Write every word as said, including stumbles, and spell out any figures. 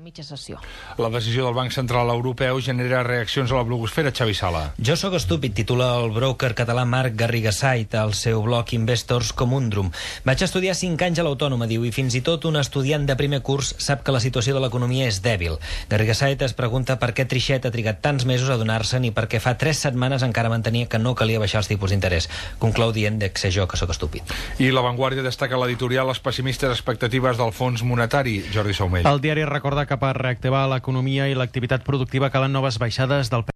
mitja sessió. La decisió del Banc Central Europeu genera reaccions a la blogosfera. Xavi Sala. Jo sóc estúpid, titula el broker català Marc Garrigasait al seu blog Investors Comundrum. Vaig estudiar cinc anys a l'Autònoma, diu, i fins i tot un estudiant de primer curs sap que la situació de l'economia és dèbil. Garrigasait es pregunta per què Trichet ha trigat tants mesos a donar-se'n i per què fa tres setmanes encara mantenia que no calia baixar els tipus d'interès. Conclou dient que sé jo que sóc estúpid. I La Vanguardia destaca l'editorial les pessimistes expectatives del Fons Monetari. Jordi Saumell. El diari recorda que per reactivar l'economia i l'activitat productiva calen noves baixades del